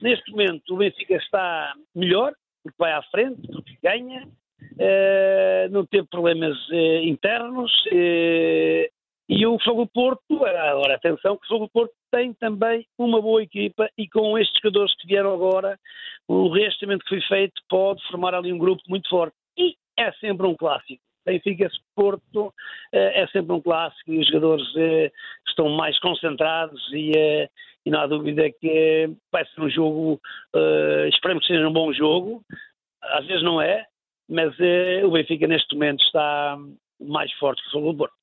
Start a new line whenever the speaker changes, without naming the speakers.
Neste momento o Benfica está melhor, porque vai à frente, porque ganha, não teve problemas internos, e o Futebol do Porto, agora atenção, que o Futebol do Porto tem também uma boa equipa e com estes jogadores que vieram agora, o reassentamento que foi feito pode formar ali um grupo muito forte. E é sempre um clássico. Benfica Porto é sempre um clássico e os jogadores estão mais concentrados e não há dúvida que vai ser um jogo, esperemos que seja um bom jogo, às vezes não é, mas o Benfica neste momento está mais forte que o Futebol do Porto.